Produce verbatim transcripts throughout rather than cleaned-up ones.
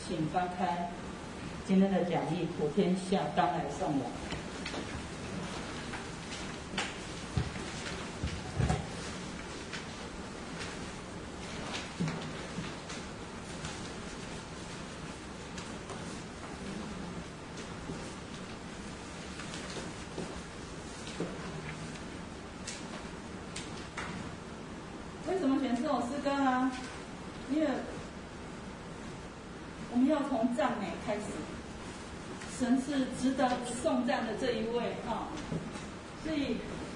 请翻开今天的讲义《普天下当来颂扬》。为什么选这首诗歌呢？因为我们要从赞美开始，神是值得颂赞的这一位啊，所以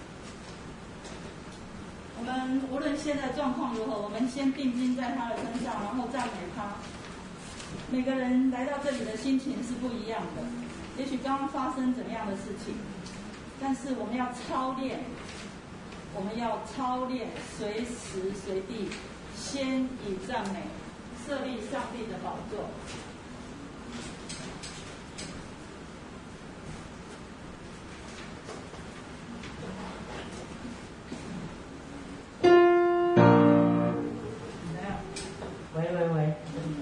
我们无论现在状况如何，我们先定睛在他的身上，然后赞美他。每个人来到这里的心情是不一样的，也许刚刚发生怎么样的事情，但是我们要操练，我们要操练，随时随地先以赞美设立上帝的宝座。喂喂喂。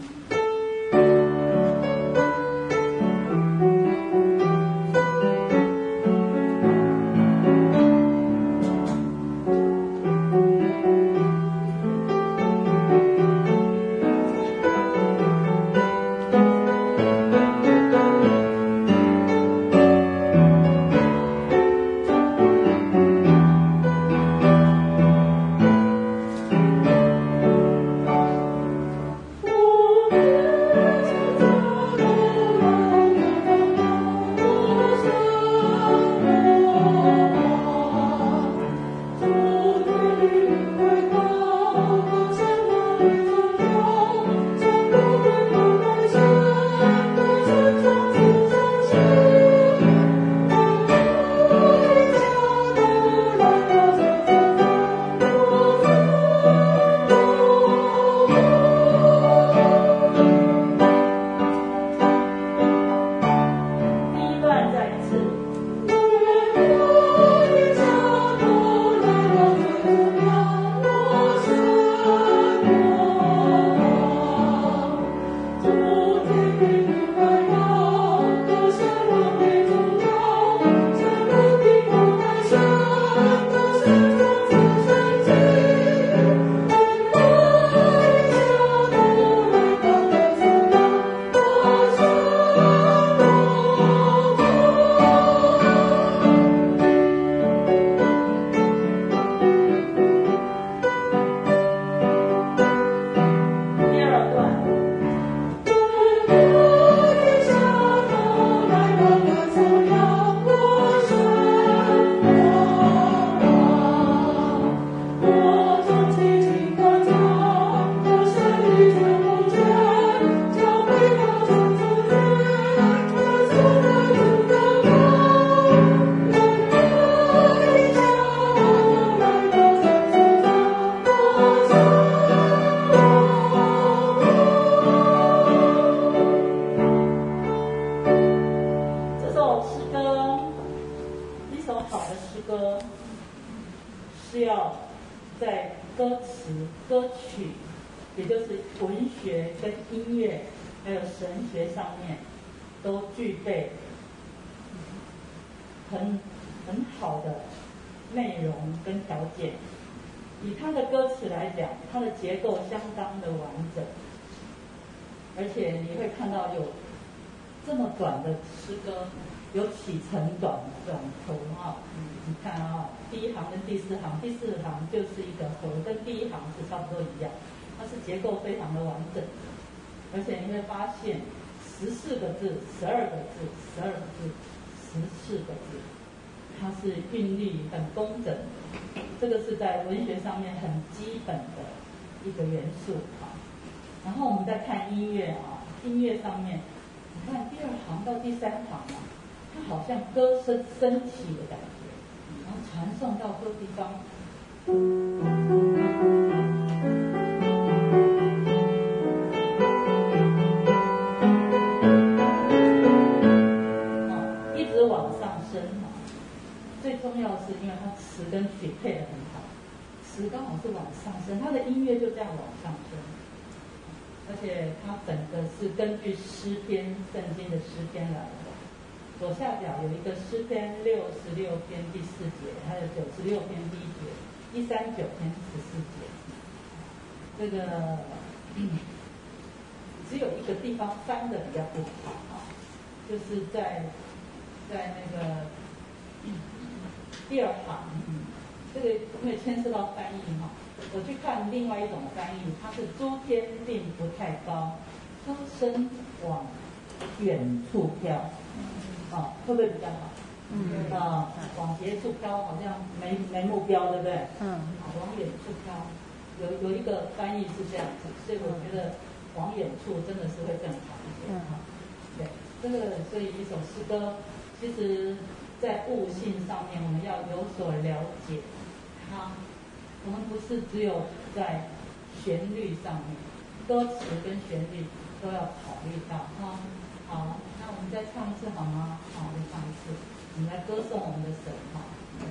结构相当的完整，而且你会看到有这么短的诗歌，有起承转转头啊。你看啊，第一行跟第四行，第四行就是一个和，跟第一行是差不多一样，它是结构非常的完整，而且你会发现十四个字、十二个字、十二个字、十四个字，它是韵律很工整，这个是在文学上面很基本的一个元素啊。然后我们再看音乐啊，音乐上面，你看第二行到第三行啊，它好像歌声升起的感觉，然后传送到各地方。啊，一直往上升啊。最重要的是，因为它词跟曲配得很好。词刚好是往上升，他的音乐就这样往上升， 而且它整个是根据诗篇圣经的诗篇来的。左下角有一个诗篇六十六篇第四节，还有九十六篇第一节，一三九篇十四节。这个、嗯、只有一个地方翻的比较不好啊，就是在在那个、嗯、第二行，嗯，这个因为牵涉到翻译哈，我去看另外一种翻译，它是诸天并不太高，歌声往远处飘。啊，会不会比较好？嗯啊，往别处飘好像没没目标，对不对？嗯，啊，往远处飘，有有一个翻译是这样子，所以我觉得往远处真的是会更好一点哈。对，这个所以一首诗歌，其实在悟性上面我们要有所了解它，我们不是只有在旋律上面，歌词跟旋律都要考虑到哈。好，那我们再唱一次好吗？好，再唱一次，我们来歌颂我们的神哈。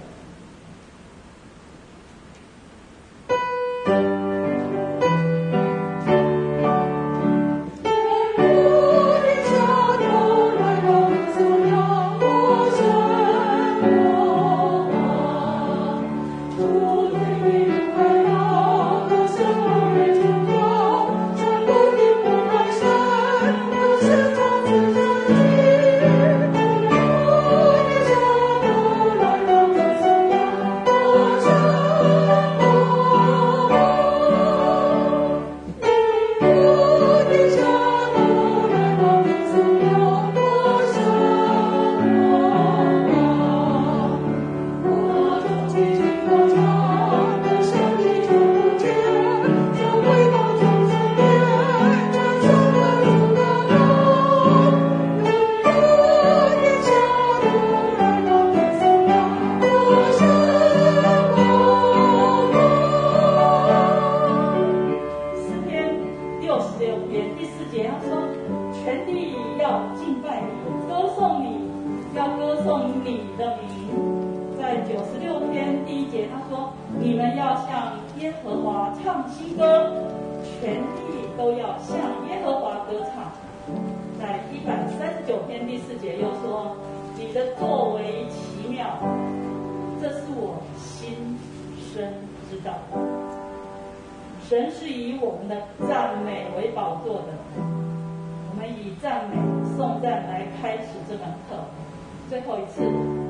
神是以我们的赞美为宝座的，我们以赞美颂赞来开始这门课。最后一次。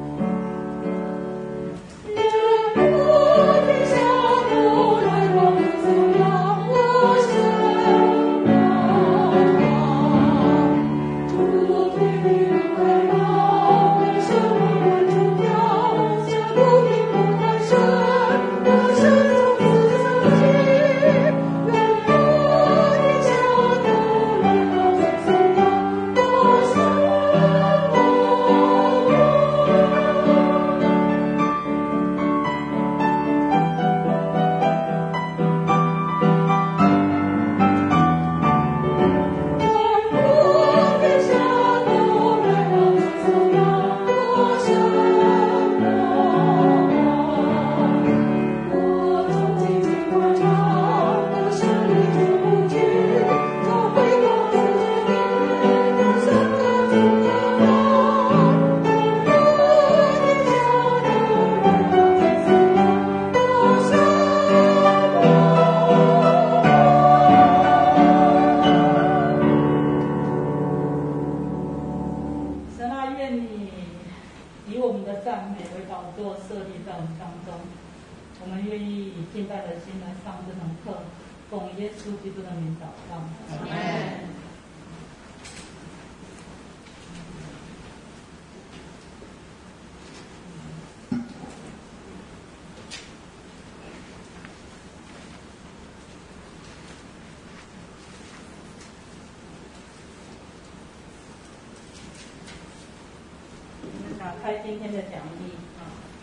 打开今天的讲义啊，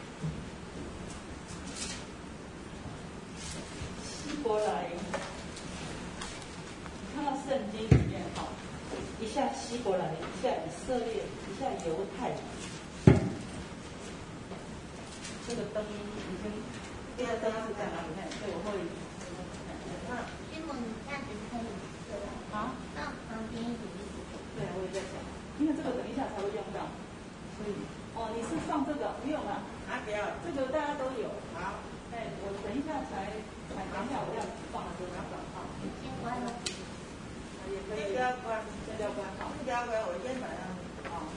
希伯来，看到圣经里面哈，一下希伯来，一下以色列，一下犹太。这个灯已经，第二灯是在哪里看？对我会， 新闻价值空。 啊？ 那旁边一点一点。 对，我也在想，因为这个等一下才会用到，所以哦，你是放这个不用啊？ 啊，不要， 这个大家都有。 好， 哎，我等一下才才等一下我要放了这个转号。 先关了。 也可以。 不要关， 先不要关好。 不要关，我先把它。 好。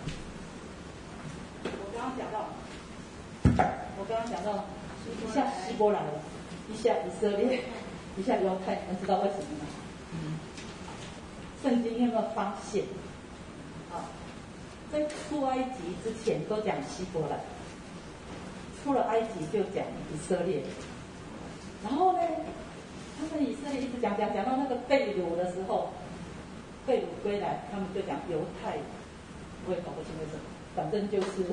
我刚刚讲到，我刚刚讲到，一下希伯来了，一下以色列，一下犹太，你知道为什么吗？嗯。圣经有没有发现？啊，在出埃及之前都讲希伯来，出了埃及就讲以色列。然后呢，他们以色列一直讲讲讲到那个被掳的时候，被掳归来，他们就讲犹太，我也搞不清为什么，反正就是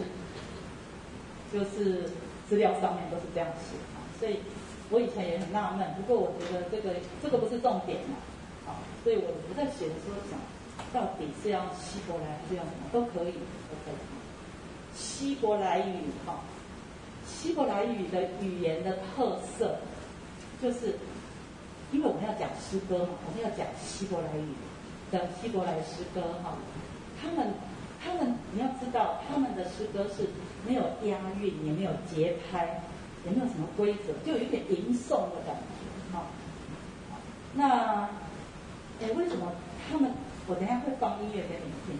就是资料上面都是这样写啊。所以我以前也很纳闷，不过我觉得这个这个不是重点嘛。啊，所以我我在写的时候想，到底是要希伯来还是要什么都可以，都可以。希伯来语哈，希伯来语的语言的特色，就是因为我们要讲诗歌嘛，我们要讲希伯来语的希伯来诗歌哈，他们他们你要知道，他们的诗歌是没有押韵，也没有节拍，也没有什么规则，就有一点吟诵的感觉哈。那哎，为什么他们？我等一下会放音乐给你们听。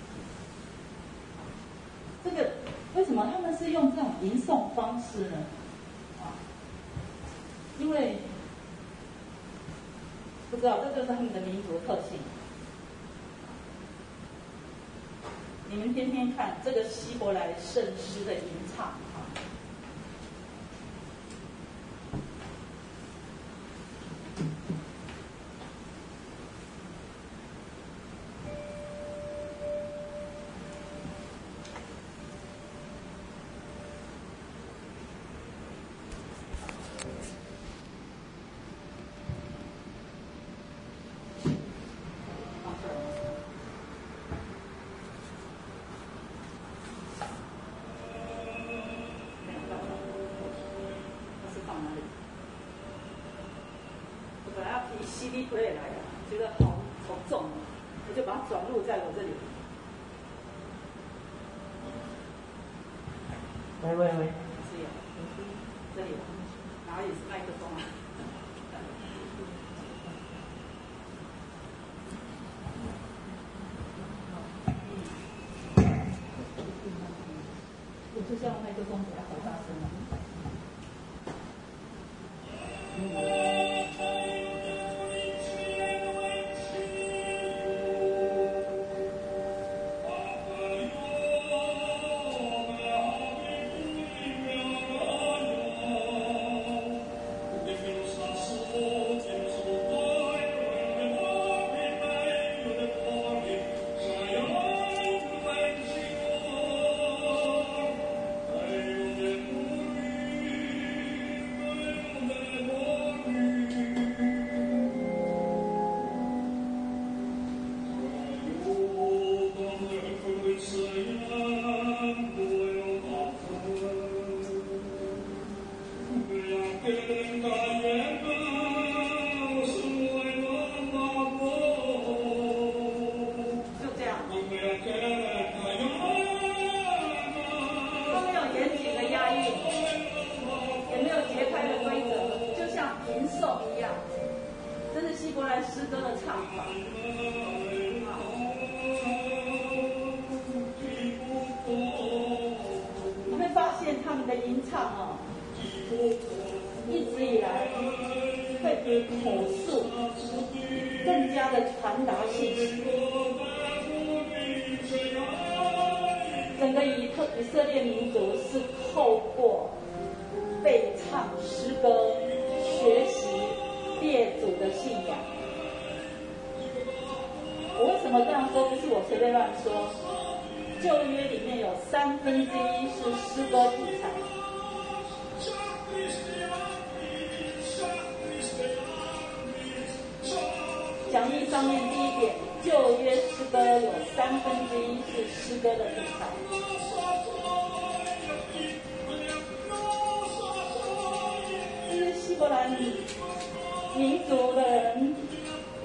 这个为什么他们是用这种吟诵方式呢？啊，因为不知道，这就是他们的民族特性。你们听听看，这个希伯来圣诗的吟唱啊。C D play 来的，觉得好好重，我就把它转录在我这里。喂喂喂，是有，这里，哪里是麦克风啊？我就叫麦克风比较好大声了。嗯。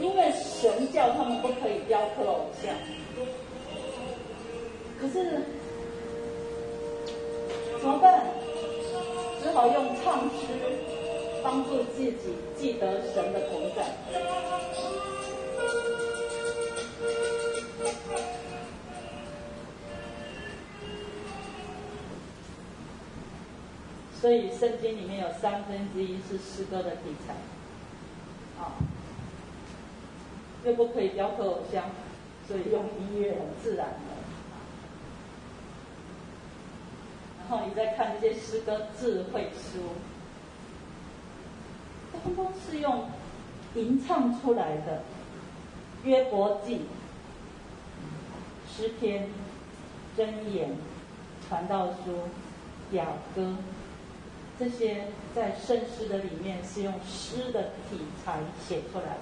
因为神叫他们不可以雕刻偶像，可是怎么办？只好用唱诗帮助自己记得神的同在。所以圣经里面有三分之一是诗歌的题材，啊，又不可以雕刻偶像，所以用音乐很自然的。然后你再看这些诗歌智慧书，通通是用吟唱出来的。约伯记、诗篇、箴言、传道书、雅歌，这些在圣诗的里面是用诗的题材写出来的。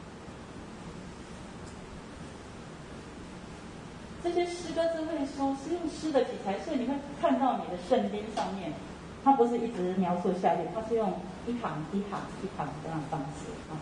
这些诗歌智慧书是用诗的题材，所以你会看到你的圣经上面，它不是一直描述下去，它是用一行一行一行这样的方式啊，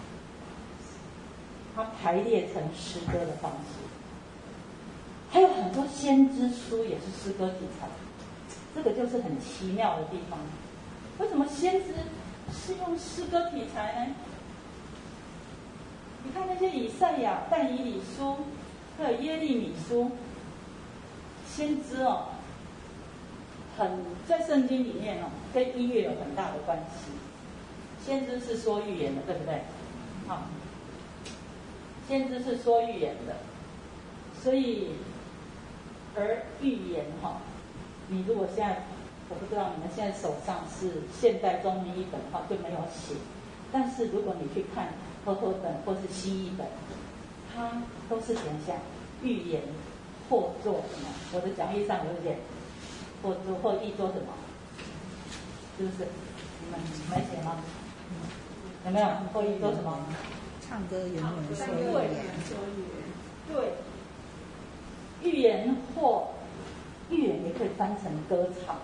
它排列成诗歌的方式。还有很多先知书也是诗歌题材，这个就是很奇妙的地方。为什么先知是用诗歌题材呢？你看那些以赛亚、但以理书，还有耶利米书，先知哦，很在圣经里面哦，跟音乐有很大的关系。先知是说预言的，对不对？好，先知是说预言的，所以而预言哈、哦，你如果现在我不知道你们现在手上是现代中文译本的话就没有写，但是如果你去看和合本或是西译本，它都是写下预言或做什么。我的讲义上有写或做或译做什么，是不是？你们没写吗？有没有？或译做什么？ 唱歌永远说预言，说预言。 对，预言或预言也可以翻成歌唱。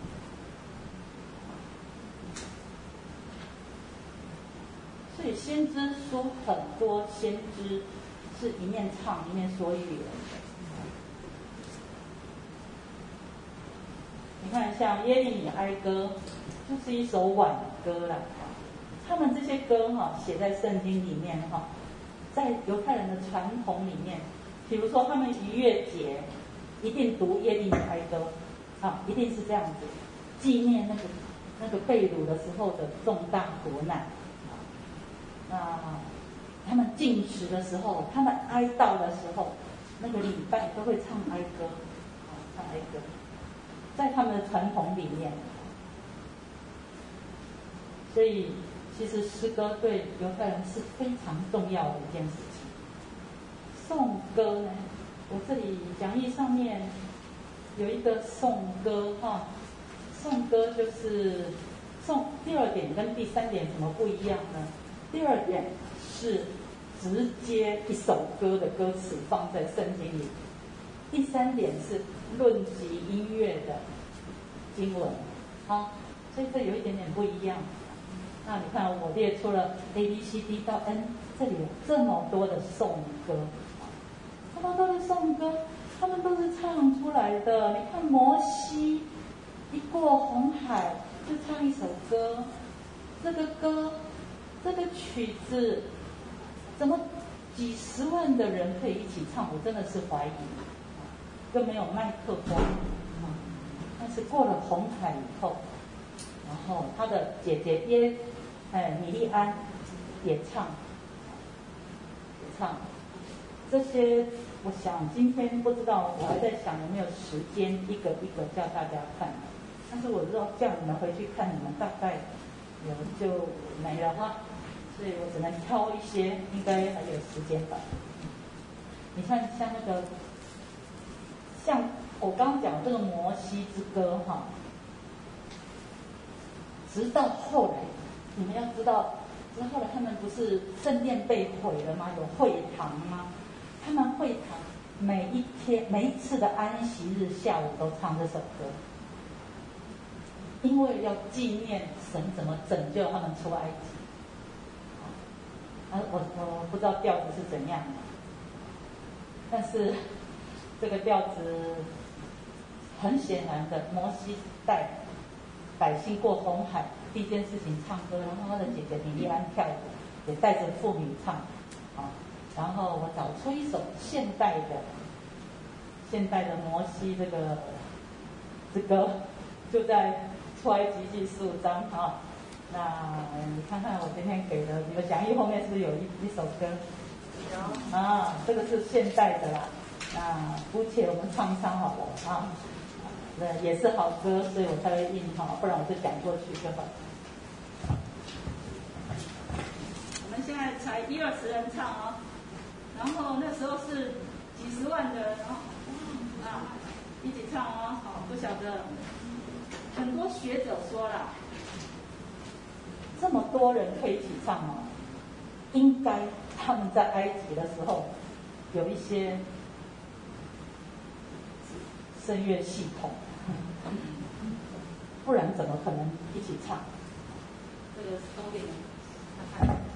所以先知书很多，先知是一面唱一面说预言的。你看，像耶利米哀歌，就是一首挽歌啦。他们这些歌哈、啊，写在圣经里面哈、啊，在犹太人的传统里面，比如说他们逾越节一定读耶利米哀歌，啊，一定是这样子，纪念那个那个被掳的时候的重大国难。那他们禁食的时候，他们哀悼的时候，那个礼拜都会唱哀歌，啊，唱哀歌，在他们的传统里面。所以，其实诗歌对犹太人是非常重要的一件事情。颂歌呢，我这里讲义上面有一个颂歌哈，颂歌就是颂第二点跟第三点怎么不一样呢？第二点是直接一首歌的歌词放在圣经里，第三点是论及音乐的经文，啊，所以这有一点点不一样。那你看，我列出了 A B C D 到 N， 这里有这么多的颂歌，这么多的颂歌，他们都是唱出来的。你看摩西一过红海就唱一首歌，这个歌。这个曲子怎么几十万的人可以一起唱？我真的是怀疑，又没有麦克风，但是过了红海以后，然后他的姐姐耶，哎，米利安也唱，也唱这些。我想今天不知道，我还在想有没有时间一个一个叫大家看，但是我知道叫你们回去看，你们大概有就没了哈。所以我只能挑一些，应该还有时间吧。你看，像那个，像我刚刚讲这个摩西之歌哈，直到后来，你们要知道，直到后来他们不是圣殿被毁了吗？有会堂吗？他们会堂每一天每一次的安息日下午都唱这首歌，因为要纪念神怎么拯救他们出埃及。 啊，我我不知道调子是怎样的，但是这个调子很显然的，摩西带百姓过红海，第一件事情唱歌，然后他的姐姐米利安跳舞，也带着妇女唱，啊，然后我找出一首现代的现代的摩西这个之歌，就在出埃及记十五章啊。那你看看我今天给的，你的讲义后面是不是有一一首歌？有啊，这个是现代的啦。那姑且我们唱一唱好了啊。那也是好歌，所以我才会印哈，不然我就讲过去就好。我们现在才一二十人唱哦，然后那时候是几十万的人哦，啊，一起唱哦。好，不晓得，很多学者说了。这么多人可以一起唱哦，应该他们在埃及的时候有一些声乐系统，不然怎么可能一起唱？这个东边看看。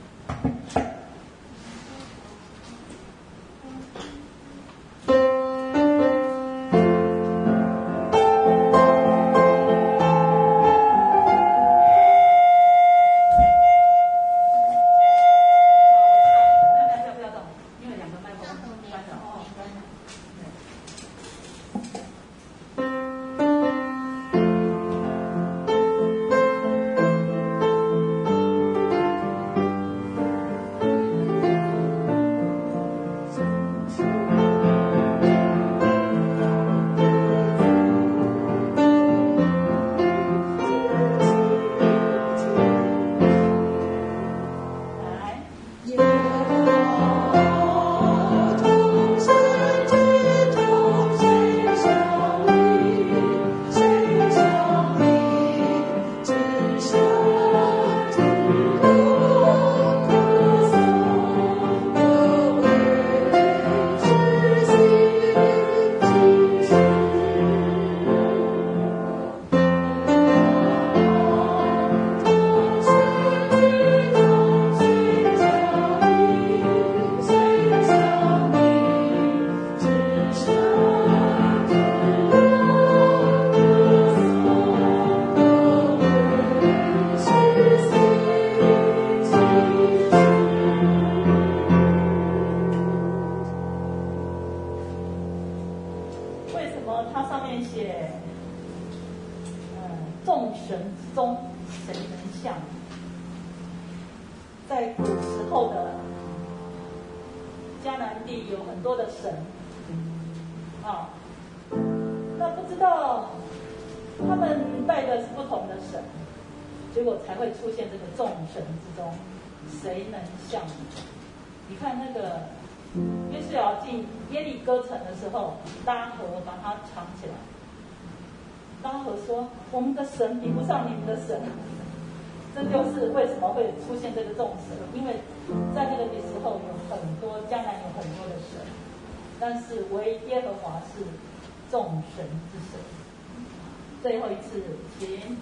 神比不上你们的神，这就是为什么会出现这个众神，因为在那个时候有很多迦南有很多的神，但是唯耶和华是众神之神。最后一次，请。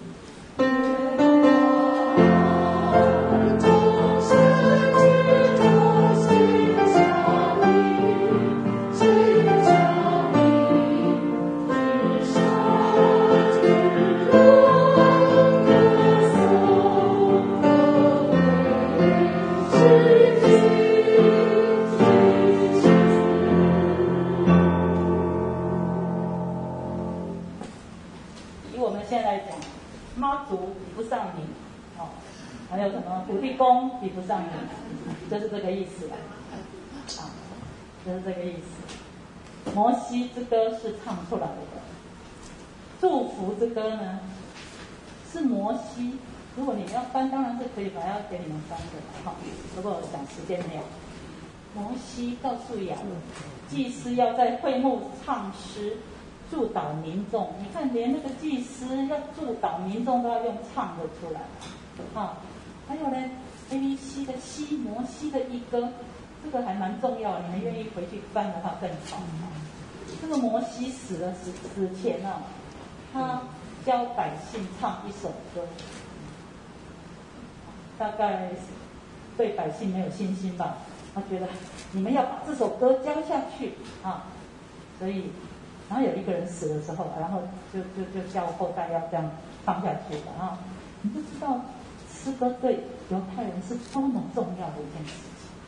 比不上你，就是这个意思吧，啊，就是这个意思。摩西之歌是唱出来的，祝福之歌呢是摩西。如果你们要翻，当然是可以把它给你们翻的，好，不过我想时间没有。摩西告诉亚伦，祭司要在会幕唱诗，祝祷民众。你看，连那个祭司要祝祷民众都要用唱的出来，啊，还有呢。A B C 的西摩西的一歌，这个还蛮重要，你们愿意回去翻的话更好。这个摩西死了死死前啊，他教百姓唱一首歌，大概对百姓没有信心吧？他觉得你们要把这首歌教下去啊，所以，然后有一个人死的时候，然后就就就叫后代要这样放下去的啊。你就知道诗歌对犹太人是多么重要的一件事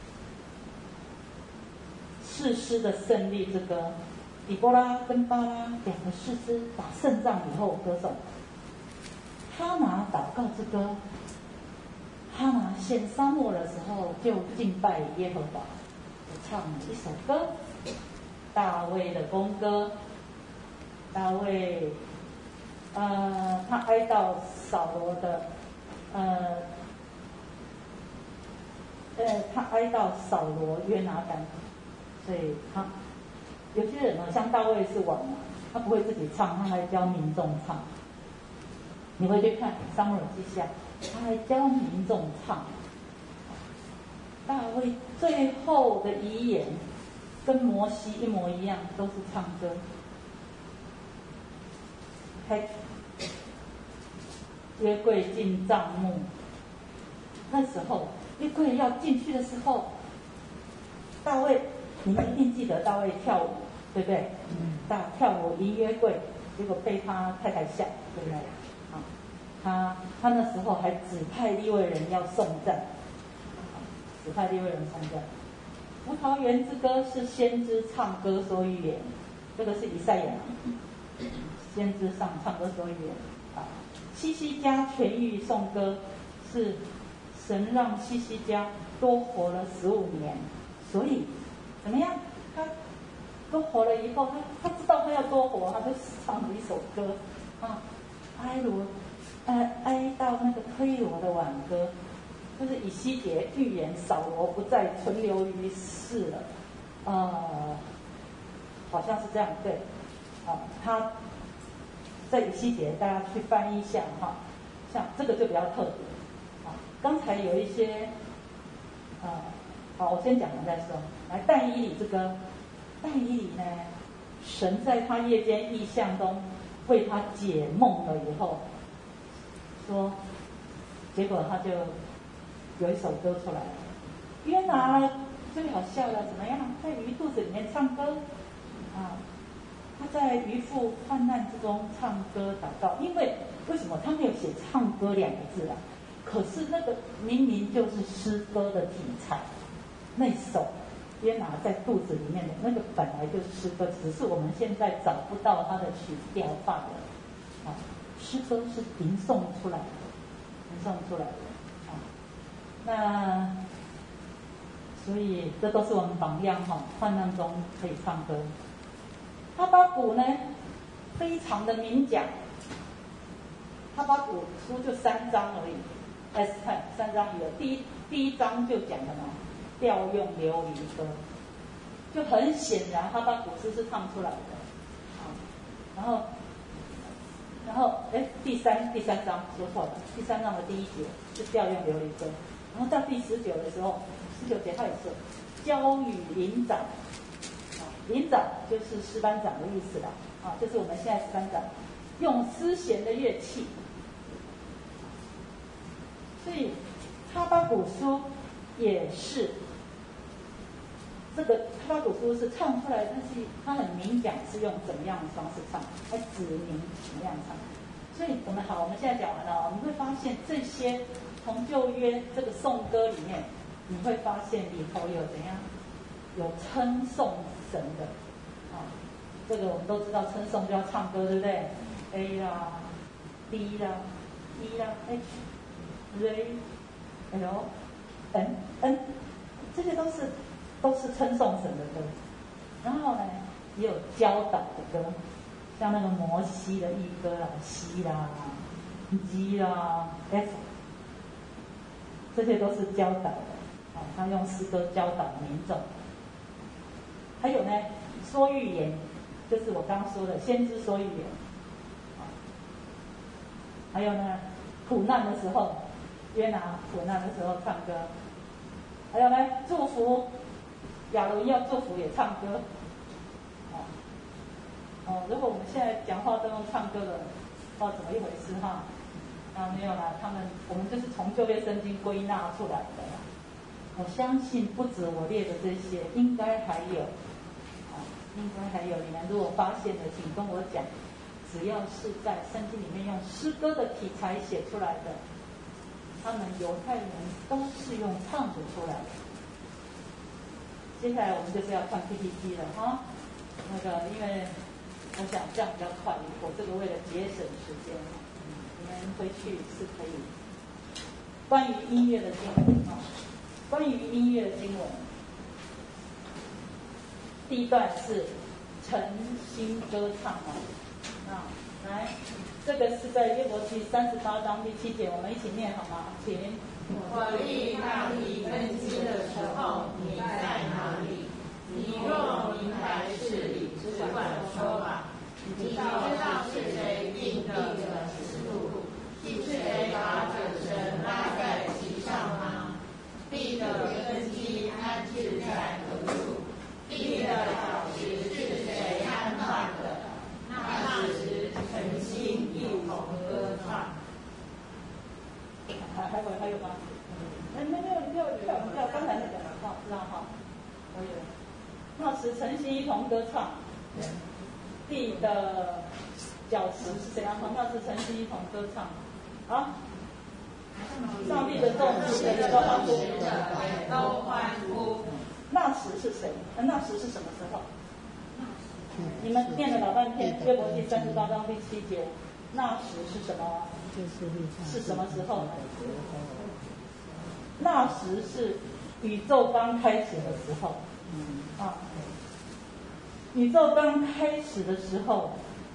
情。士师的胜利之歌，底波拉跟巴拉两个士师打胜仗以后歌颂。哈拿祷告之歌，哈拿献沙漠的时候就敬拜耶和华，唱了一首歌，大卫的弓歌。大卫，呃，他哀悼扫罗的，呃，呃，他哀悼扫罗约拿单，所以他有些人呢，像大卫是王嘛，他不会自己唱，他还教民众唱。你回去看《撒母耳记下》，他还教民众唱。大卫最后的遗言跟摩西一模一样，都是唱歌。开约柜进帐幕，那时候约柜要进去的时候，大卫，你们一定记得大卫跳舞，对不对？嗯。大跳舞迎约柜，结果被他太太笑，对不对？啊，他他那时候还指派利未人要颂赞，指派利未人颂赞。葡萄园之歌是先知唱歌说预言，这个是以赛亚。先知上唱歌说预言啊，西西家痊愈颂歌是神让西西家多活了十五年，所以怎么样？他多活了以后，他他知道他要多活，他就唱了一首歌啊，哀罗哀哀悼那个推罗的挽歌，就是以西结预言扫罗不再存留于世了，呃，好像是这样对，啊，他。在以西结，大家去翻译一下哈，像这个就比较特别啊。刚才有一些，呃，好，我先讲完再说。来，但以理之歌，但以理呢，神在他夜间异象中为他解梦了以后，说，结果他就有一首歌出来了。约拿呢最好笑了，怎么样？在鱼肚子里面唱歌啊。他在渔夫患难之中唱歌祷告，因为为什么他没有写唱歌两个字啊？可是那个明明就是诗歌的题材，那首约拿在肚子里面的那个本来就是诗歌，只是我们现在找不到它的曲调罢了。啊，诗歌是吟诵出来的，吟诵出来的啊。那所以这都是我们榜样哈，患难中可以唱歌。哈巴谷呢，非常的明讲。哈巴谷书就三章而已 ，S 看三章有第一第一章就讲了嘛，调用流离歌，就很显然哈巴谷书是唱出来的，啊，然后，然后哎第三第三章说错了，第三章的第一节是调用流离歌，然后到第十九的时候，十九节他也说交与灵长。灵长就是诗班长的意思啦，啊，就是我们现在诗班长用丝弦的乐器，所以哈巴谷书也是这个哈巴谷书是唱出来，但是他很明讲是用怎么样的方式唱，还指明怎么样唱。所以我们好，我们现在讲完了，你会发现这些从旧约这个颂歌里面，你会发现里头有怎样，有称颂神的，啊，这个我们都知道，称颂就要唱歌，对不对 ？A 啦 ，D 啦 ，E 啦 ，H、Z、L、N、这些都是都是称颂神的歌。然后呢，也有教导的歌，像那个摩西的义歌啦 ，C 啦、G 啦、F， 这些都是教导的。啊，他用诗歌教导民众。还有呢，说预言，就是我刚刚说的先知说预言。啊，还有呢，苦难的时候，约拿苦难的时候唱歌。还有呢，祝福亚伦要祝福也唱歌。啊，哦，如果我们现在讲话都用唱歌的，哦，怎么一回事哈？啊，没有啦，他们我们就是从旧约圣经归纳出来的啦。 我相信不止我列的这些，应该还有，啊，应该还有。你们如果发现了，请跟我讲。只要是在圣经里面用诗歌的题材写出来的，他们犹太人都是用唱着出来的。接下来我们就是要看 P P T 了哈，那个因为我想这样比较快，我这个为了节省时间，你们回去是可以。关于音乐的经文啊，关于音乐的经文，第一段是诚心歌唱啊。啊，来，这个是在约伯记三十八章第七节，我们一起念好吗？请。 我立那里根基的时候，你在哪里？你若明白事理，只管说吧。你知道是谁定的尺度？是谁把这绳拉在其上吗？地的根基安置在何处？地的脚石是谁安放的？那时诚心一同歌唱。 还还有还有吗？哎，没有没有跳跳刚才那个哈，知道哈？我有。那时诚心一同歌唱。地的脚石是谁安放？那时诚心一同歌唱。啊？上帝的众子谁都欢呼？ 都欢呼。 那时是谁？那时是什么时候？你们念了老半天约伯记三十八章第七节，那时是什么？是什么时候呢？那时是宇宙刚开始的时候。啊，宇宙刚开始的时候，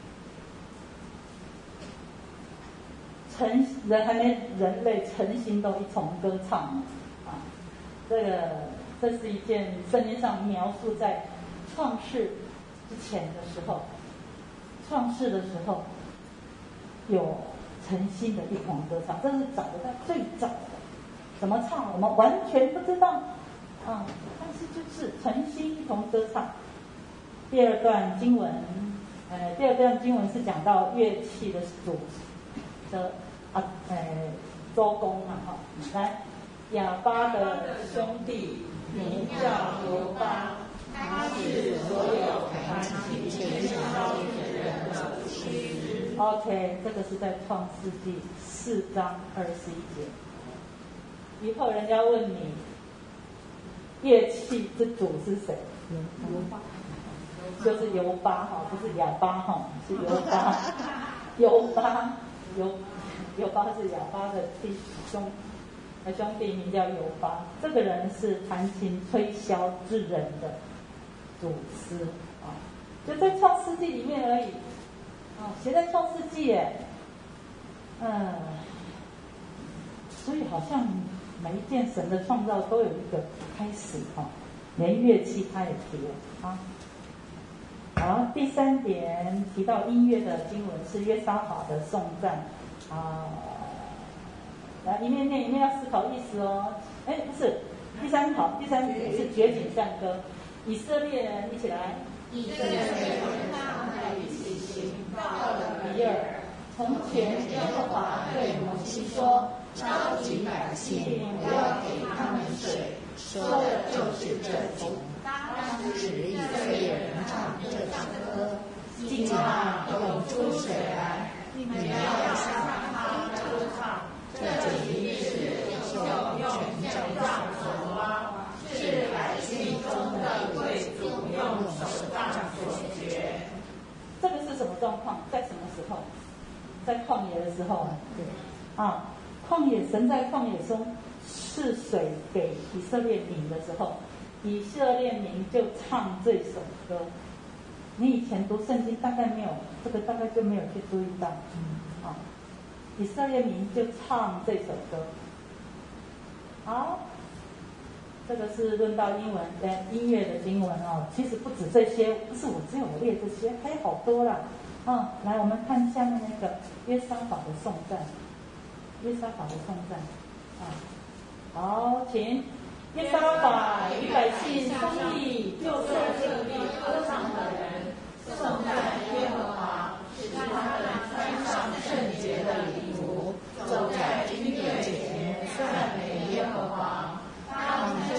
成人还没人类成型都一同歌唱啊。这个这是一件圣经上描述在创世之前的时候，创世的时候有诚心的一同歌唱，这是早的最早的，怎么唱我们完全不知道啊，但是就是诚心一同歌唱。第二段经文，呃，第二段经文是讲到乐器的主的啊，呃，周公啊，哈，来，亚巴的兄弟名叫犹巴。他是所有弹琴全烧之人的妻子。OK， 这个是在创世纪四章二十一节。以后人家问你，乐器之主是谁？犹巴，就是犹巴哈，不是哑巴哈，是犹巴。犹巴，犹犹巴是哑巴的弟兄。兄弟名叫犹巴，这个人是弹琴吹箫之人的祖师啊，就在创世纪里面而已啊，写在创世纪耶，嗯，所以好像每一件神的创造都有一个开始哈，连乐器他也提了啊。好，第三点提到音乐的经文是约沙法的颂赞啊。来，一面念一面要思考意思哦。哎，不是，第三好，第三点是绝景赞歌。以色列人一起来。 以色列人他们一起行，到了比尔。 从前耶和华对摩西说：“ 召集百姓，我要给他们水。”说的就是这井。当时以色列人唱这首歌，井啊涌出水来，你们要向他歌唱。这井意是就用权杖所挖，是百姓中的贵族用手杖所掘。 这个是什么状况？在什么时候？在旷野的时候。对。啊，旷野神在旷野中赐水给以色列民的时候，以色列民就唱这首歌。你以前读圣经大概没有这个，大概就没有去注意到。嗯。啊。以色列民就唱这首歌。好，这个是论到英文呃音乐的经文哦。其实不止这些，不是我只有我列这些，还有好多啦。啊，来我们看下面那个约沙法的颂赞，约沙法的颂赞啊。好，请约沙法与百姓商议， 就在这里歌唱的人颂赞耶和华，使他们穿上圣洁的礼服，走在军队前赞美耶和华。他们这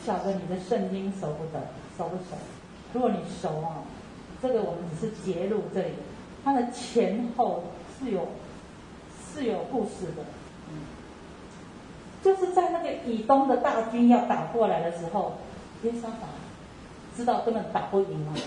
晓得你的圣经熟不得，熟不熟？如果你熟啊，这个我们只是截录这里，它的前后是有是有故事的。就是在那个以东的大军要打过来的时候，约沙法知道根本打不赢了，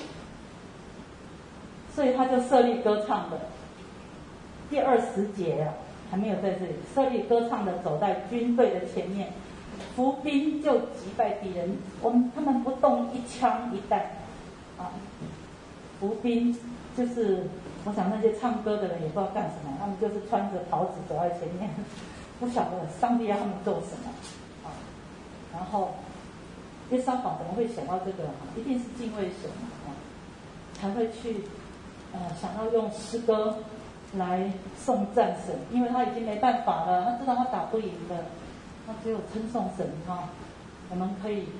所以他就设立歌唱的。第二十节啊，还没有在这里，设立歌唱的走在军队的前面，伏兵就击败敌人。我们他们不动一枪一弹啊，伏兵就是我想那些唱歌的人也不知道干什么，他们就是穿着袍子走在前面。不晓得上帝要他们做什么啊，然后约沙法怎么会想到这个啊？一定是敬畏神啊，才会去呃想要用诗歌来颂赞神，因为他已经没办法了，他知道他打不赢了，他只有称颂神哈。我们可以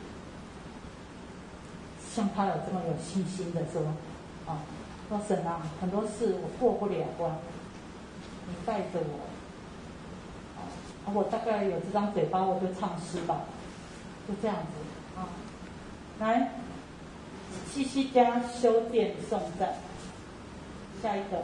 像他有这么有信心的说啊，说神啊，很多事我过不了关，你带着我。我大概有这张嘴巴，我就唱诗吧，就这样子啊。来，西西家修殿颂赞，下一个。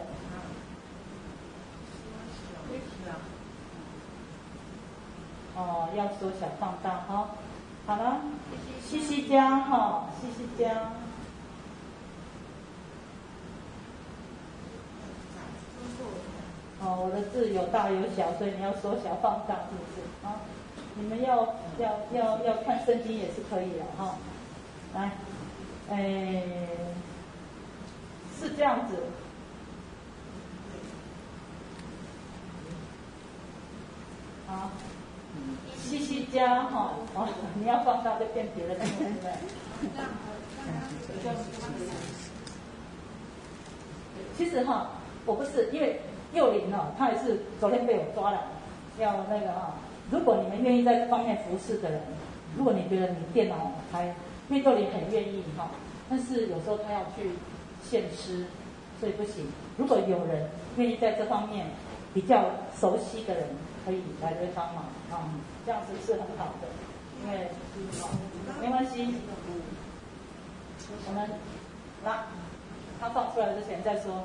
哦，要缩小放大哈。好了，西西家哈，西西家。哦，我的字有大有小，所以你要缩小放大，是不是啊？你们要要要要看圣经也是可以的哈。来，诶，是这样子。好，西西家哈，哦，你要放大就变别的字，对不对？其实哈，我不是因为。幼林哦，他也是昨天被我抓了，要那个啊。如果你们愿意在这方面服侍的人，如果你觉得你电脑还，因为幼林很愿意哈，但是有时候他要去献诗，所以不行。如果有人愿意在这方面比较熟悉的人，可以来这帮忙啊，这样子是很好的。因为没关系，我们那他放出来之前再说。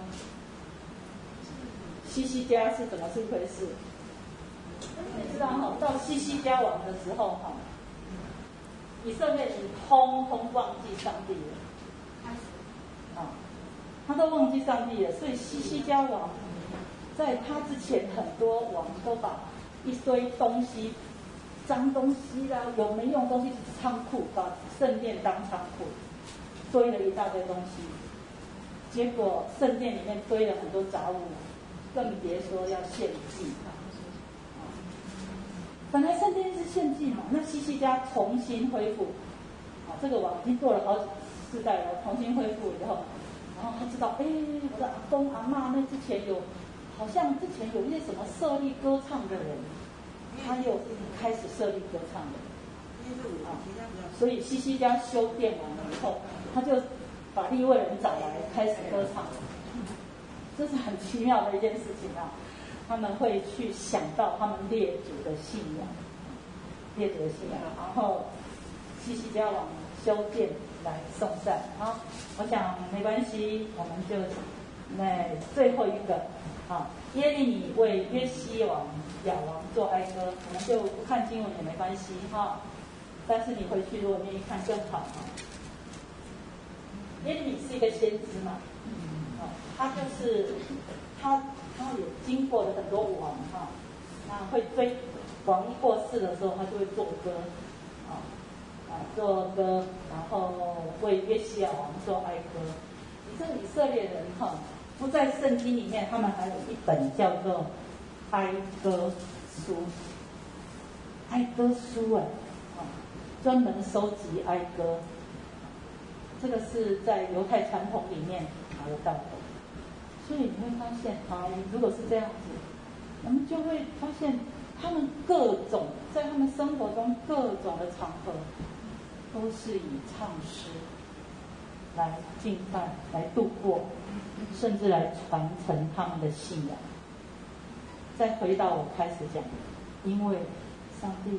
西西家是怎么是一回事？你知道哈，到西西家王的时候哈，以色列人通通忘记上帝了，啊，他都忘记上帝了，所以西西家王在他之前，很多王都把一堆东西、脏东西啦、有没用东西仓库，把圣殿当仓库，堆了一大堆东西，结果圣殿里面堆了很多杂物。更别说要献祭。本来圣殿是献祭嘛，那西西家重新恢复，啊，这个王已经做了好几世代了，重新恢复以后，然后他知道，哎，我的阿公阿嬷那之前有，好像之前有一些什么设立歌唱的人，他又开始设立歌唱的，啊，所以西西家修殿完了以后，他就把利未人找来开始歌唱。这是很奇妙的一件事情啊！他们会去想到他们列祖的信仰，列祖的信仰，然后西西家王修殿来颂赞啊。我想没关系，我们就那最后一个啊，耶利米为约西王亚王做哀歌，我们就不看经文也没关系哈。但是你回去如果愿意看更好啊。耶利米是一个先知嘛。他就是他，他也经过了很多王哈，啊会追王一过世的时候，他就会做歌，啊啊做歌，然后为约西亚王做哀歌。你这以色列人哈，不在圣经里面，他们还有一本叫做哀歌书，哀歌书哎，啊专门收集哀歌，这个是在犹太传统里面拿得到的。所以你会发现，啊，如果是这样子，我们就会发现，他们各种在他们生活中各种的场合，都是以唱诗来敬拜、来度过，甚至来传承他们的信仰。再回到我开始讲，因为上帝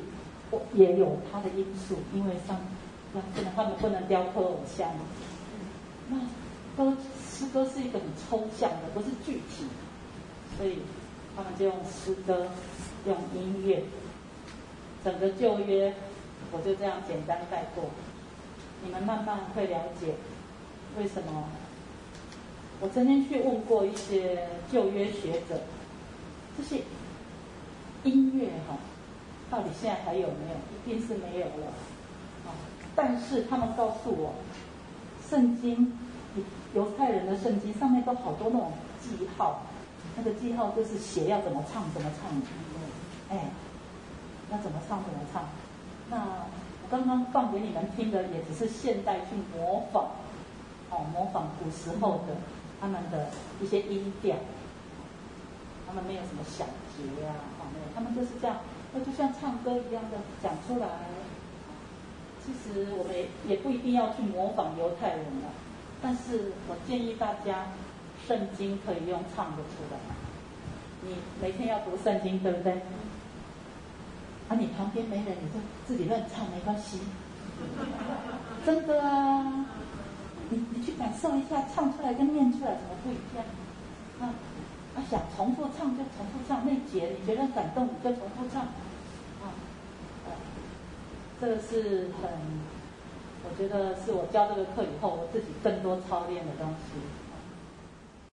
也有它的因素，因为像那不能他们不能雕刻偶像，那歌诗歌是一个很抽象的，不是具体，所以他们就用诗歌，用音乐，整个旧约我就这样简单带过，你们慢慢会了解为什么。我曾经去问过一些旧约学者，这些音乐哈，到底现在还有没有？一定是没有了。啊，但是他们告诉我，圣经，犹太人的圣经上面都好多那种记号，那个记号就是写要怎么唱怎么唱，哎，要怎么唱怎么唱。那我刚刚放给你们听的也只是现代去模仿，哦，模仿古时候的他们的一些音调，他们没有什么小节啊，哦，没有，他们就是这样，那就像唱歌一样的讲出来。其实我们也也不一定要去模仿犹太人了，但是我建议大家，圣经可以用唱的出来。你每天要读圣经，对不对？啊，你旁边没人，你就自己乱唱没关系，真的啊。你你去感受一下，唱出来跟念出来怎么不一样？啊啊，想重复唱就重复唱，那节你觉得感动你就重复唱，啊，呃，这个是很，我觉得是我教这个课以后我自己更多操练的东西。